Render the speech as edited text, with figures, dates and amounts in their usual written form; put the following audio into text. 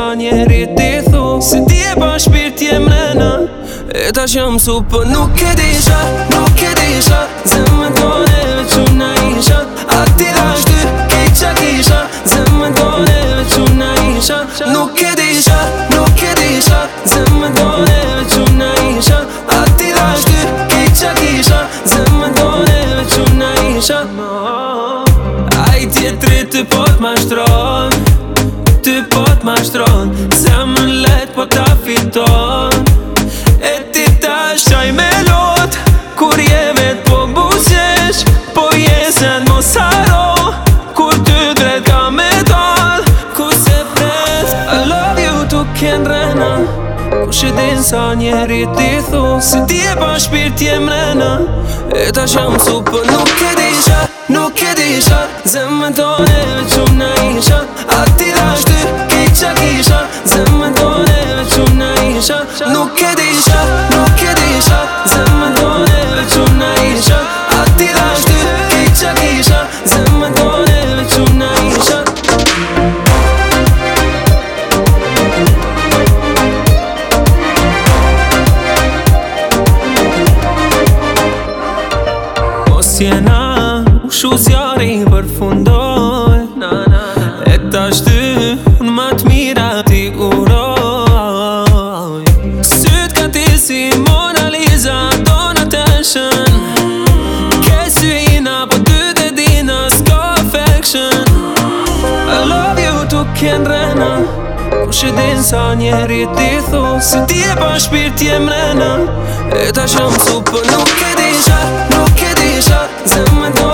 sa njeri ti thu se ti e pa shpirt jem mrena. E ta që jam su po nuk e disha, nuk e disha. Zemën tone veç una isha, a ti dash ty kejt qa kisha. Zemën tone veç una isha, nuk e disha, nuk e disha. Zemën tone veç una isha, a ti dash ty kejt qa kisha. Zemën tone veç una isha. Aj tjetri ty po t'ma shtron, ty po t'ma shtron. Zemën let po ta fiton, e ti tash qaj me lot. Kur jeve t'po buzjesh, po jesen mos haro. Kur ty drejt ka me dal, ku se pres I love you tu ken rena. Kush e din sa njeri ti thu se ti e pa shpirt jem mrena. E ta që jam su po nuk e disha, nuk e disha. Zemën tone veç una isha, a ti dash ty kejt qa kisha. Zemën tone veç una isha, nuk e disha, nuk e disha. Zemën tone veç una isha, a ti dash ty kejt qa kisha. Zemën tone veç una isha. Mos jena shu zjari përfundoj, e tash ty unë ma t'mira ti uroj. Syt ka ti si Mona Lisa, don't attention. Ke syina po ty te dina s'ka affection. I love you tu ken rena. Kush e din sa njeri ti thu se ti e pa shpirt jem mrena. E tash jam su po nuk e disha, nuk e disha. Zemën